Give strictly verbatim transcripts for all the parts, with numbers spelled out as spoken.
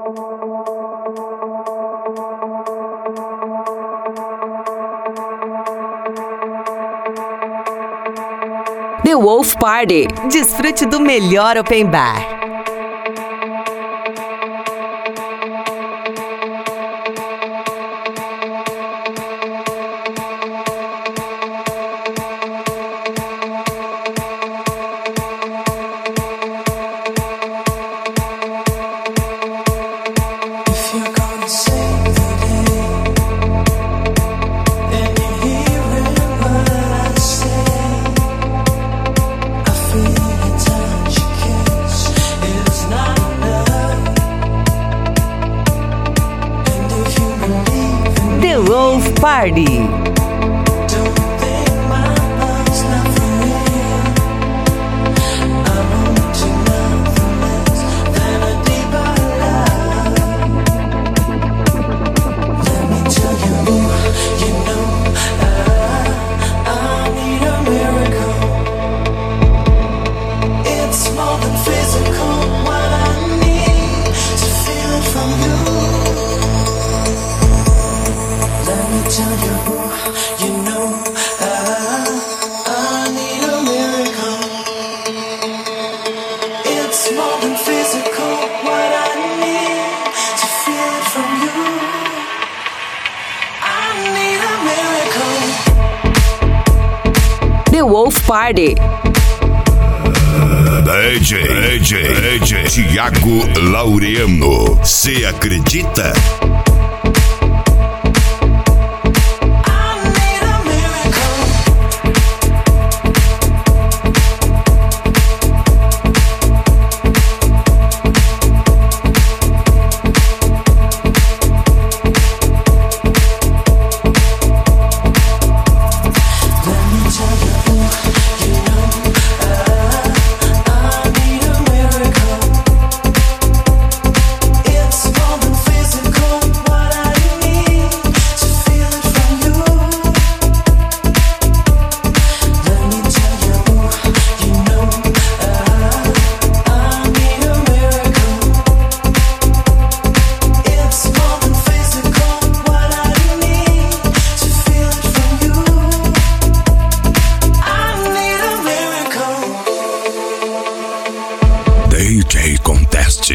The Wolf Party. Desfrute do melhor open bar. The Wolf Party. The Wolf Party. D J, D J, D J Thiago Laureano. Cê acredita? D J Contest.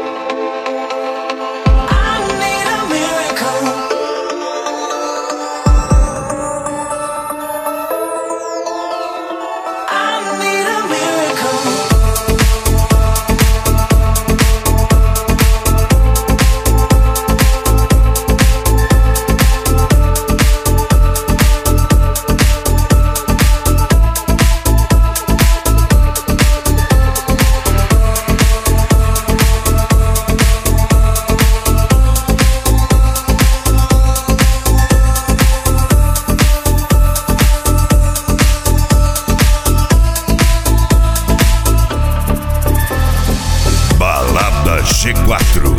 G quatro.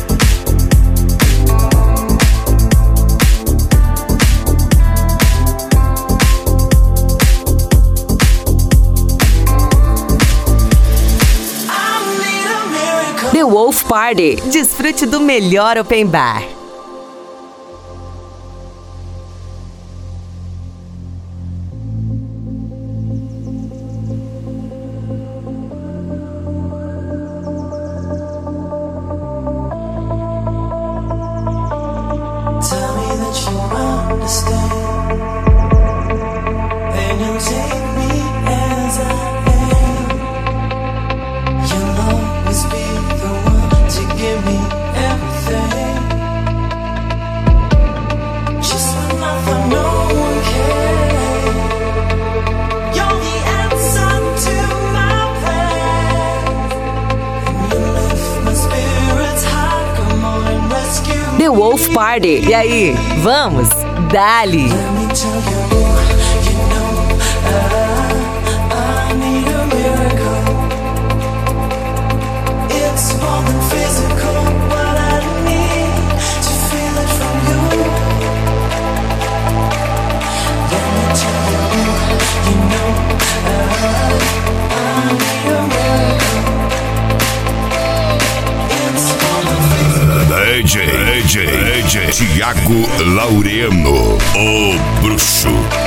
The Wolf Party. Desfrute do melhor open bar. Tell me that you understand, and you take me as I am. You'll always be the one to give me everything. Just when I thought no one cared, you're the answer to my plans, and you lift my spirits high. Come on and rescue me. The Wolf Party. E aí, vamos? Dali! Let me tell you, you know, I, I need a miracle. It's more than physical, what I need to feel it from you. Let me tell you, you know, I, I need a miracle. It's more than physical. J, D J, D J Thiago Laureano, o bruxo.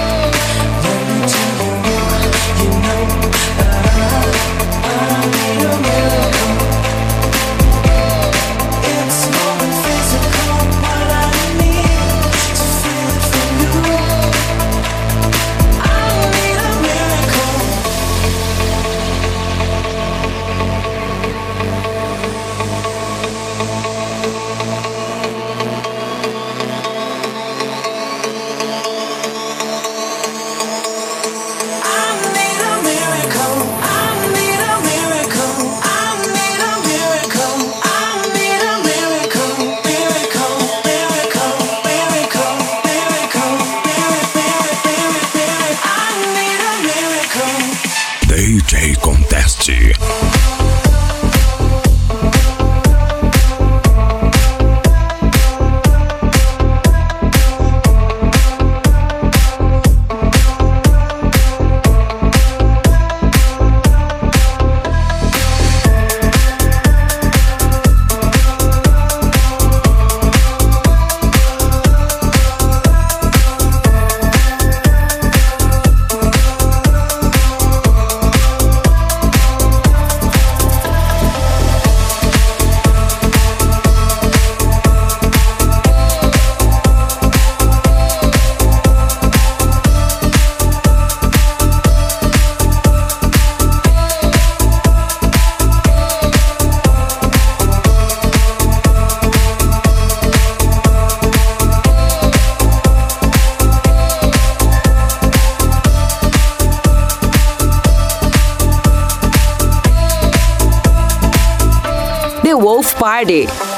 D J Contest. The Wolf Party.